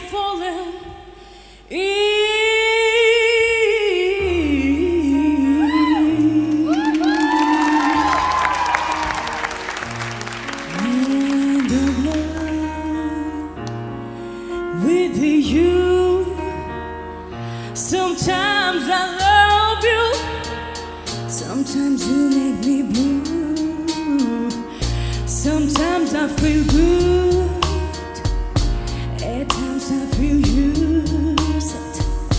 falling in love with you. Sometimes I love you, sometimes you make me blue. Sometimes I feel good, at times I feel used.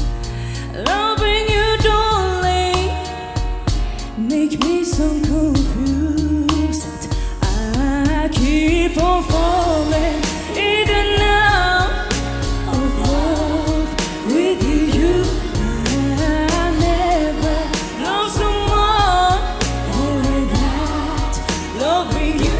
Loving you, darling, make me so confused. I keep on falling in and out of love with you. I never loved someone without loving you.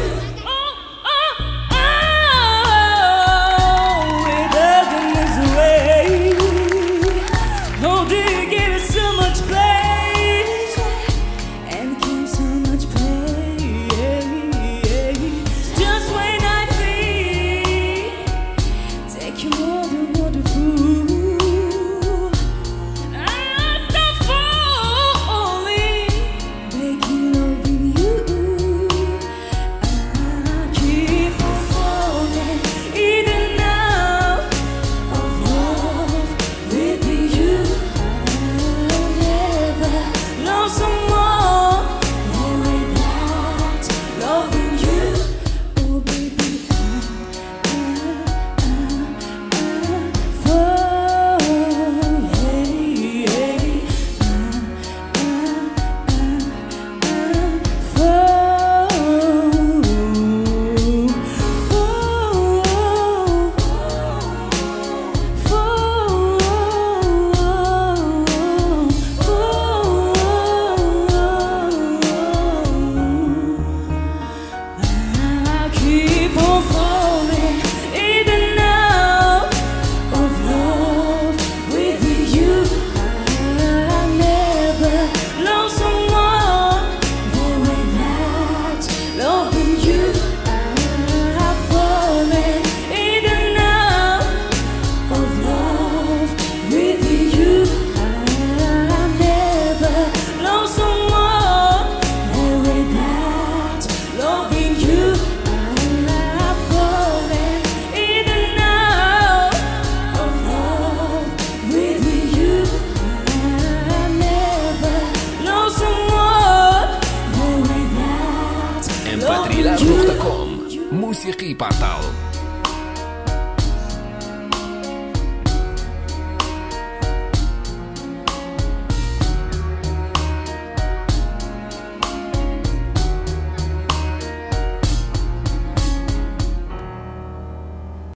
mp3.com موسيقي بارتال.